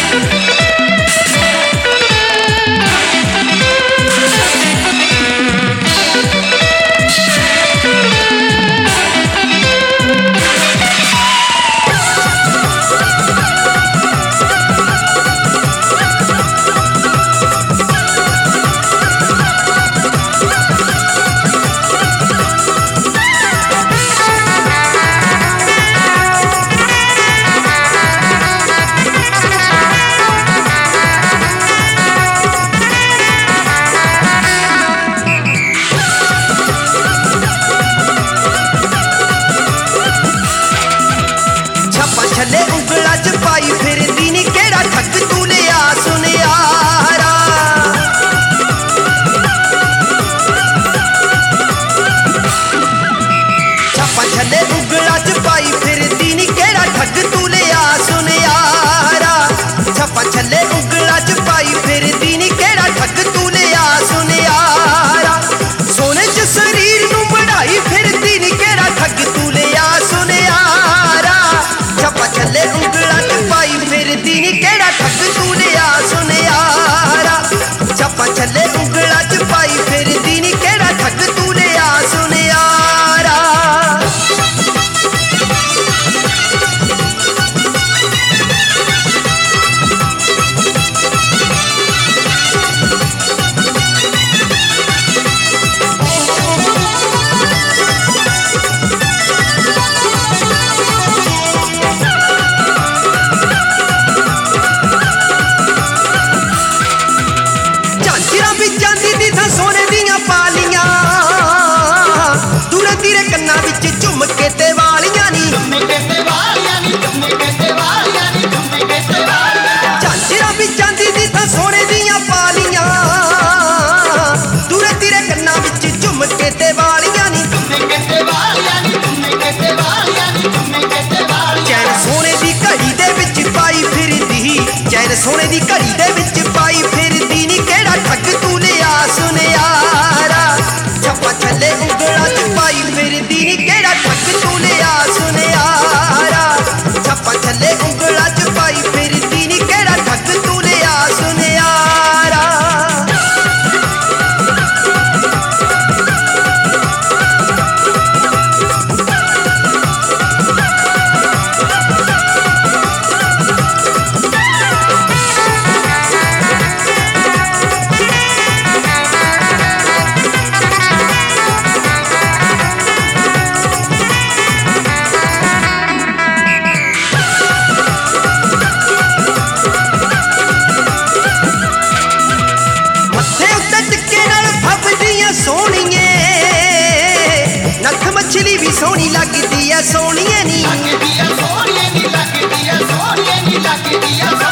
छले उंगला च पाई फिरदी नी केड़ा ठग तू लिया सुनियारा। छापा छले उंगला च पाई फिरदी नी केड़ा ठग तू लिया सुनियारा। छापा छले उंगला च पाई फिरदी नी केड़ा ठग तू लिया सुनियारा। सोने च शरीर नू बढ़ाई फिरदी नी केड़ा ठग तू लिया सुनियारा। छापा छले उंगला च पाई फिरदी नी केड़ा ठग तू लिया सुनियारा। छापा छले उंगला च पाई फिरदी नी केड़ा ठग तू लिया सुनियारा। झांझरां विच चांदी दी थां सोने दियां पालियां, दूरे तीरे कन्नां विच झुमके ते वालियां नी। झांझरां विच चांदी दी थां सोने दियां पालियां, दूरे तीरे कन्नां विच झुमके ते वालियां नी। चैन सोने दी घड़ी दे विच पाई फिरदी, चैन सोने दी घड़ी दे विच पाई फिरदी नी केड़ा ठग तू लिया सुनियारा। छापा छले उंगला च पाई फिरदी नी केड़ा ठग तू लिया सुनियारा। छापा छले उंगला च पाई फिरदी नी केड़ा ठग तू लिया सुनियारा। सोहणीए नख मछली भी सोहनी लगदी है सोहणीए नी।